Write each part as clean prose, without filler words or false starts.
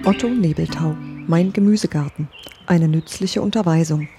Otto Nebeltau, Mein Gemüsegarten. Eine nützliche Unterweisung.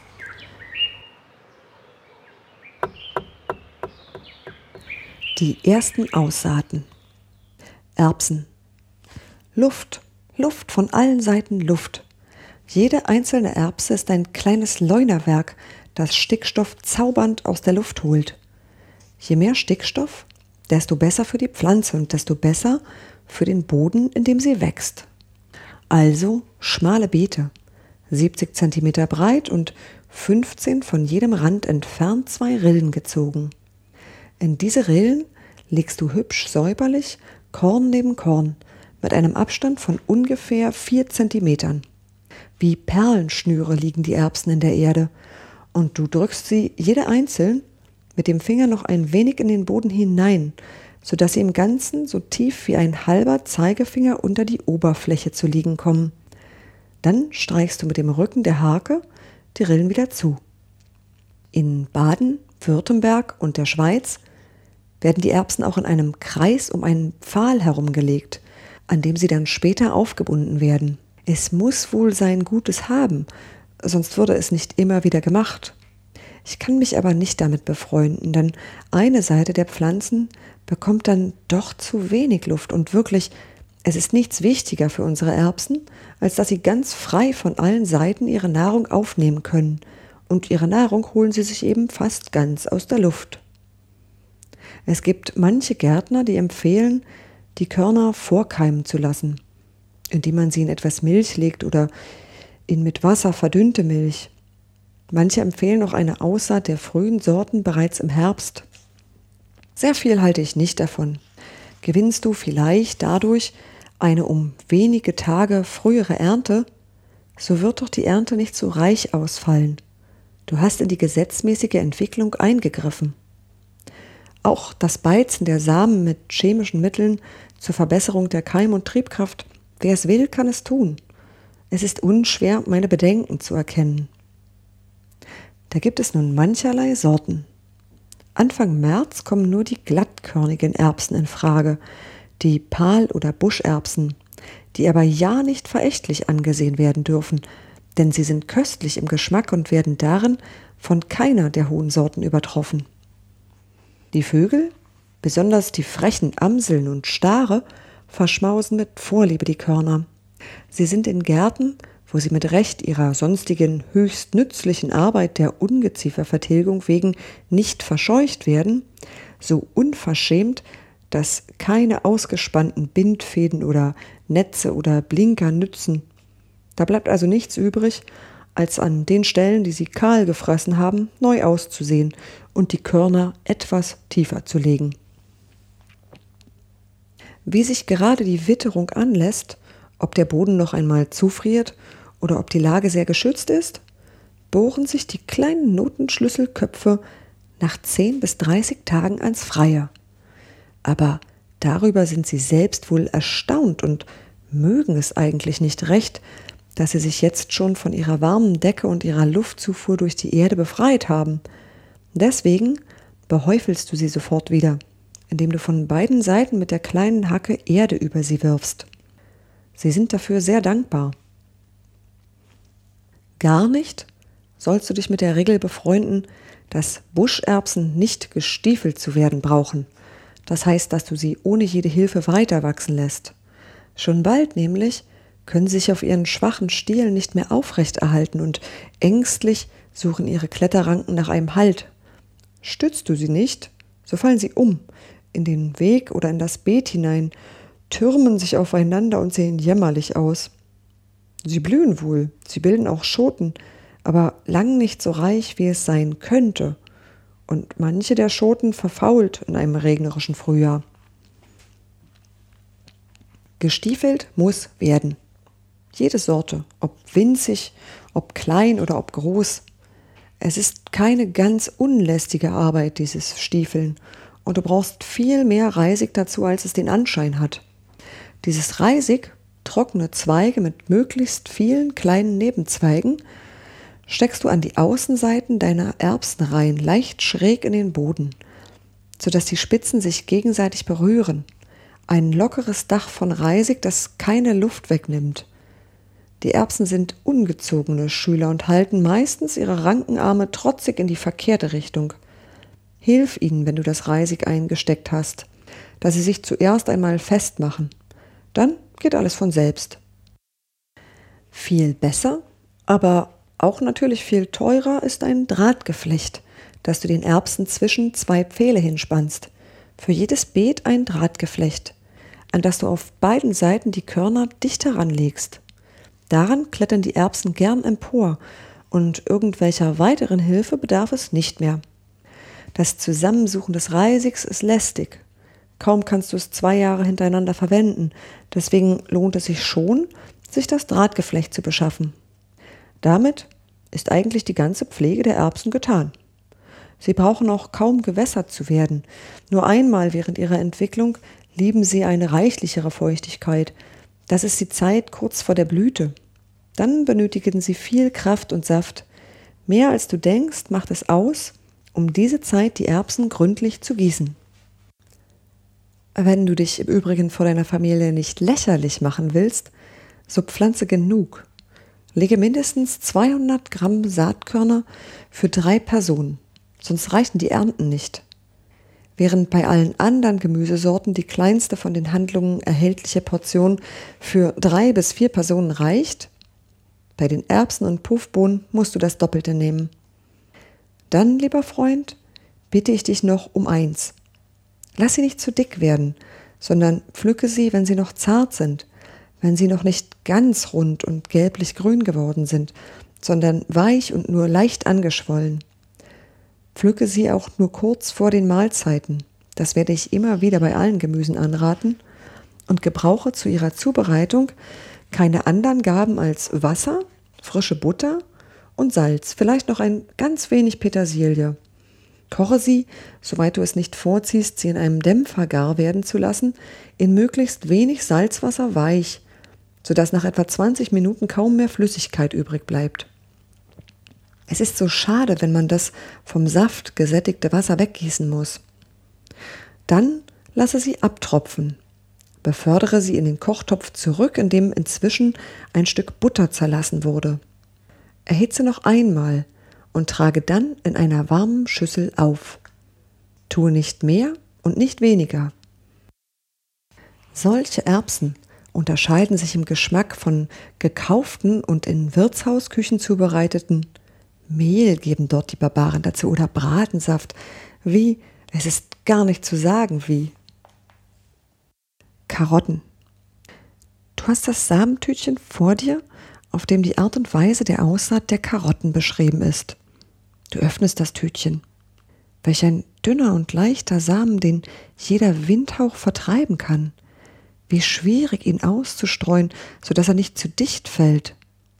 Die ersten Aussaaten. Erbsen. Luft, Luft, von allen Seiten Luft. Jede einzelne Erbse ist ein kleines Leunerwerk, das Stickstoff zaubernd aus der Luft holt. Je mehr Stickstoff, desto besser für die Pflanze und desto besser für den Boden, in dem sie wächst. Also schmale Beete, 70 cm breit und 15 von jedem Rand entfernt 2 Rillen gezogen. In diese Rillen legst du hübsch säuberlich Korn neben Korn mit einem Abstand von ungefähr 4 cm. Wie Perlenschnüre liegen die Erbsen in der Erde und du drückst sie jede einzeln mit dem Finger noch ein wenig in den Boden hinein, sodass sie im Ganzen so tief wie ein halber Zeigefinger unter die Oberfläche zu liegen kommen. Dann streichst du mit dem Rücken der Hake die Rillen wieder zu. In Baden, Württemberg und der Schweiz werden die Erbsen auch in einem Kreis um einen Pfahl herumgelegt, an dem sie dann später aufgebunden werden. Es muss wohl sein Gutes haben, sonst würde es nicht immer wieder gemacht. Ich kann mich aber nicht damit befreunden, denn eine Seite der Pflanzen bekommt dann doch zu wenig Luft und wirklich, es ist nichts wichtiger für unsere Erbsen, als dass sie ganz frei von allen Seiten ihre Nahrung aufnehmen können und ihre Nahrung holen sie sich eben fast ganz aus der Luft. Es gibt manche Gärtner, die empfehlen, die Körner vorkeimen zu lassen, indem man sie in etwas Milch legt oder in mit Wasser verdünnte Milch. Manche empfehlen auch eine Aussaat der frühen Sorten bereits im Herbst. Sehr viel halte ich nicht davon. Gewinnst du vielleicht dadurch eine um wenige Tage frühere Ernte, so wird doch die Ernte nicht so reich ausfallen. Du hast in die gesetzmäßige Entwicklung eingegriffen. Auch das Beizen der Samen mit chemischen Mitteln zur Verbesserung der Keim- und Triebkraft, wer es will, kann es tun. Es ist unschwer, meine Bedenken zu erkennen. Da gibt es nun mancherlei Sorten. Anfang März kommen nur die glattkörnigen Erbsen in Frage, die Pal- oder Buscherbsen, die aber ja nicht verächtlich angesehen werden dürfen, denn sie sind köstlich im Geschmack und werden darin von keiner der hohen Sorten übertroffen. Die Vögel, besonders die frechen Amseln und Stare, verschmausen mit Vorliebe die Körner. Sie sind in Gärten, wo sie mit Recht ihrer sonstigen höchst nützlichen Arbeit der Ungeziefervertilgung wegen nicht verscheucht werden, so unverschämt, dass keine ausgespannten Bindfäden oder Netze oder Blinker nützen. Da bleibt also nichts übrig, als an den Stellen, die sie kahl gefressen haben, neu auszusehen und die Körner etwas tiefer zu legen. Wie sich gerade die Witterung anlässt, ob der Boden noch einmal zufriert oder ob die Lage sehr geschützt ist, bohren sich die kleinen Notenschlüsselköpfe nach 10 bis 30 Tagen ans Freie. Aber darüber sind sie selbst wohl erstaunt und mögen es eigentlich nicht recht, dass sie sich jetzt schon von ihrer warmen Decke und ihrer Luftzufuhr durch die Erde befreit haben. Deswegen behäufelst du sie sofort wieder, indem du von beiden Seiten mit der kleinen Hacke Erde über sie wirfst. Sie sind dafür sehr dankbar. Gar nicht sollst du dich mit der Regel befreunden, dass Buscherbsen nicht gestiefelt zu werden brauchen. Das heißt, dass du sie ohne jede Hilfe weiter wachsen lässt. Schon bald nämlich können sie sich auf ihren schwachen Stielen nicht mehr aufrechterhalten und ängstlich suchen ihre Kletterranken nach einem Halt. Stützt du sie nicht, so fallen sie um, in den Weg oder in das Beet hinein, türmen sich aufeinander und sehen jämmerlich aus. Sie blühen wohl, sie bilden auch Schoten, aber lang nicht so reich, wie es sein könnte. Und manche der Schoten verfault in einem regnerischen Frühjahr. Gestiefelt muss werden. Jede Sorte, ob winzig, ob klein oder ob groß. Es ist keine ganz unlästige Arbeit, dieses Stiefeln. Und du brauchst viel mehr Reisig dazu, als es den Anschein hat. Dieses Reisig, trockene Zweige mit möglichst vielen kleinen Nebenzweigen, steckst du an die Außenseiten deiner Erbsenreihen leicht schräg in den Boden, sodass die Spitzen sich gegenseitig berühren. Ein lockeres Dach von Reisig, das keine Luft wegnimmt. Die Erbsen sind ungezogene Schüler und halten meistens ihre ranken Arme trotzig in die verkehrte Richtung. Hilf ihnen, wenn du das Reisig eingesteckt hast, dass sie sich zuerst einmal festmachen. Dann geht alles von selbst. Viel besser, aber auch natürlich viel teurer ist ein Drahtgeflecht, das du den Erbsen zwischen zwei Pfähle hinspannst. Für jedes Beet ein Drahtgeflecht, an das du auf beiden Seiten die Körner dicht heranlegst. Daran klettern die Erbsen gern empor und irgendwelcher weiteren Hilfe bedarf es nicht mehr. Das Zusammensuchen des Reisigs ist lästig. Kaum kannst du es 2 Jahre hintereinander verwenden, deswegen lohnt es sich schon, sich das Drahtgeflecht zu beschaffen. Damit ist eigentlich die ganze Pflege der Erbsen getan. Sie brauchen auch kaum gewässert zu werden. Nur einmal während ihrer Entwicklung lieben sie eine reichlichere Feuchtigkeit. Das ist die Zeit kurz vor der Blüte. Dann benötigen sie viel Kraft und Saft. Mehr als du denkst, macht es aus, um diese Zeit die Erbsen gründlich zu gießen. Wenn du dich im Übrigen vor deiner Familie nicht lächerlich machen willst, so pflanze genug. Lege mindestens 200 Gramm Saatkörner für 3 Personen, sonst reichen die Ernten nicht. Während bei allen anderen Gemüsesorten die kleinste von den Handlungen erhältliche Portion für 3 bis 4 Personen reicht, bei den Erbsen und Puffbohnen musst du das Doppelte nehmen. Dann, lieber Freund, bitte ich dich noch um eins. Lass sie nicht zu dick werden, sondern pflücke sie, wenn sie noch zart sind, wenn sie noch nicht ganz rund und gelblich-grün geworden sind, sondern weich und nur leicht angeschwollen. Pflücke sie auch nur kurz vor den Mahlzeiten. Das werde ich immer wieder bei allen Gemüsen anraten. Und gebrauche zu ihrer Zubereitung keine anderen Gaben als Wasser, frische Butter und Salz, vielleicht noch ein ganz wenig Petersilie. Koche sie, soweit du es nicht vorziehst, sie in einem Dämpfer gar werden zu lassen, in möglichst wenig Salzwasser weich, sodass nach etwa 20 Minuten kaum mehr Flüssigkeit übrig bleibt. Es ist so schade, wenn man das vom Saft gesättigte Wasser weggießen muss. Dann lasse sie abtropfen. Befördere sie in den Kochtopf zurück, in dem inzwischen ein Stück Butter zerlassen wurde. Erhitze noch einmal und trage dann in einer warmen Schüssel auf. Tue nicht mehr und nicht weniger. Solche Erbsen unterscheiden sich im Geschmack von gekauften und in Wirtshausküchen zubereiteten. Mehl geben dort die Barbaren dazu oder Bratensaft. Wie? Es ist gar nicht zu sagen, wie. Karotten. Du hast das Samentütchen vor dir, auf dem die Art und Weise der Aussaat der Karotten beschrieben ist. Du öffnest das Tütchen. Welch ein dünner und leichter Samen, den jeder Windhauch vertreiben kann. Wie schwierig, ihn auszustreuen, sodass er nicht zu dicht fällt.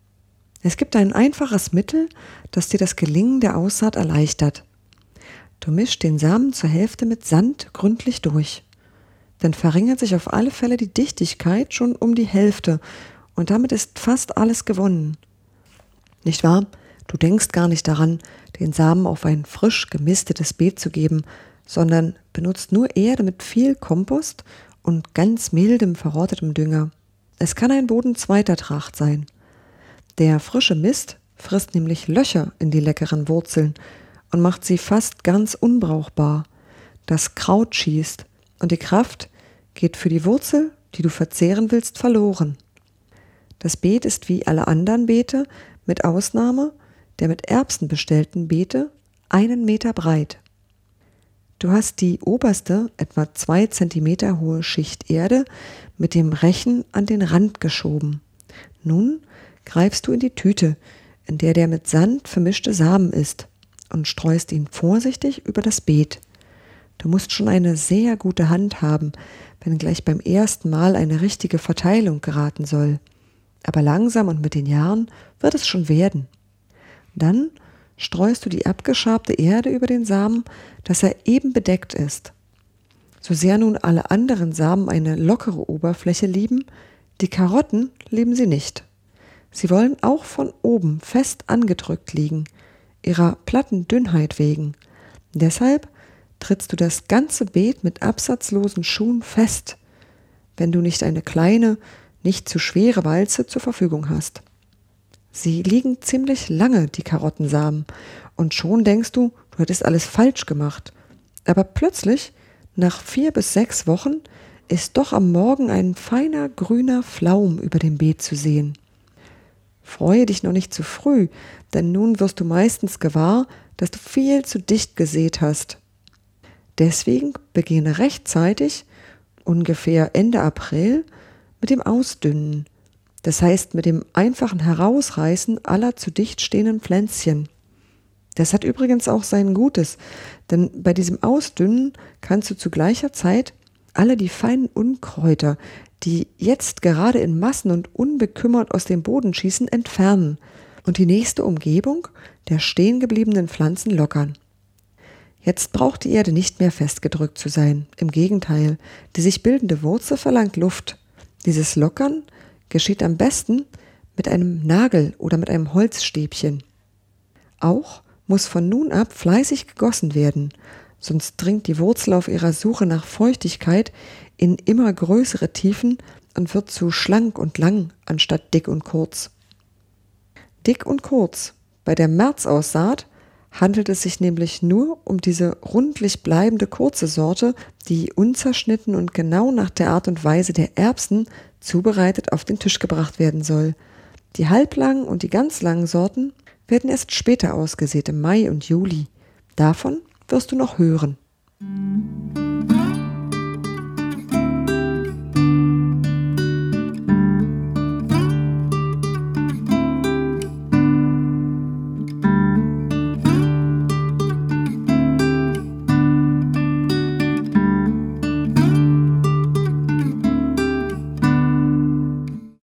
Es gibt ein einfaches Mittel, das dir das Gelingen der Aussaat erleichtert. Du mischst den Samen zur Hälfte mit Sand gründlich durch. Dann verringert sich auf alle Fälle die Dichtigkeit schon um die Hälfte und damit ist fast alles gewonnen. Nicht wahr? Du denkst gar nicht daran, den Samen auf ein frisch gemistetes Beet zu geben, sondern benutzt nur Erde mit viel Kompost und ganz mildem, verrottetem Dünger. Es kann ein Boden zweiter Tracht sein. Der frische Mist frisst nämlich Löcher in die leckeren Wurzeln und macht sie fast ganz unbrauchbar. Das Kraut schießt und die Kraft geht für die Wurzel, die du verzehren willst, verloren. Das Beet ist wie alle anderen Beete, mit Ausnahme der mit Erbsen bestellten Beete, 1 Meter breit. Du hast die oberste, etwa 2 Zentimeter hohe Schicht Erde mit dem Rechen an den Rand geschoben. Nun greifst du in die Tüte, in der mit Sand vermischte Samen ist, und streust ihn vorsichtig über das Beet. Du musst schon eine sehr gute Hand haben, wenn gleich beim ersten Mal eine richtige Verteilung geraten soll. Aber langsam und mit den Jahren wird es schon werden. Dann streust du die abgeschabte Erde über den Samen, dass er eben bedeckt ist. So sehr nun alle anderen Samen eine lockere Oberfläche lieben, die Karotten lieben sie nicht. Sie wollen auch von oben fest angedrückt liegen, ihrer platten Dünnheit wegen. Deshalb trittst du das ganze Beet mit absatzlosen Schuhen fest, wenn du nicht eine kleine, nicht zu schwere Walze zur Verfügung hast. Sie liegen ziemlich lange, die Karottensamen, und schon denkst du, du hättest alles falsch gemacht. Aber plötzlich, nach 4 bis 6 Wochen, ist doch am Morgen ein feiner grüner Flaum über dem Beet zu sehen. Freue dich noch nicht zu früh, denn nun wirst du meistens gewahr, dass du viel zu dicht gesät hast. Deswegen beginne rechtzeitig, ungefähr Ende April, mit dem Ausdünnen. Das heißt mit dem einfachen Herausreißen aller zu dicht stehenden Pflänzchen. Das hat übrigens auch sein Gutes, denn bei diesem Ausdünnen kannst du zu gleicher Zeit alle die feinen Unkräuter, die jetzt gerade in Massen und unbekümmert aus dem Boden schießen, entfernen und die nächste Umgebung der stehen gebliebenen Pflanzen lockern. Jetzt braucht die Erde nicht mehr festgedrückt zu sein. Im Gegenteil, die sich bildende Wurzel verlangt Luft. Dieses Lockern geschieht am besten mit einem Nagel oder mit einem Holzstäbchen. Auch muss von nun ab fleißig gegossen werden, sonst dringt die Wurzel auf ihrer Suche nach Feuchtigkeit in immer größere Tiefen und wird zu schlank und lang anstatt dick und kurz. Dick und kurz. Bei der Märzaussaat handelt es sich nämlich nur um diese rundlich bleibende kurze Sorte, die unzerschnitten und genau nach der Art und Weise der Erbsen zubereitet auf den Tisch gebracht werden soll. Die halblangen und die ganz langen Sorten werden erst später ausgesät, im Mai und Juli. Davon wirst du noch hören.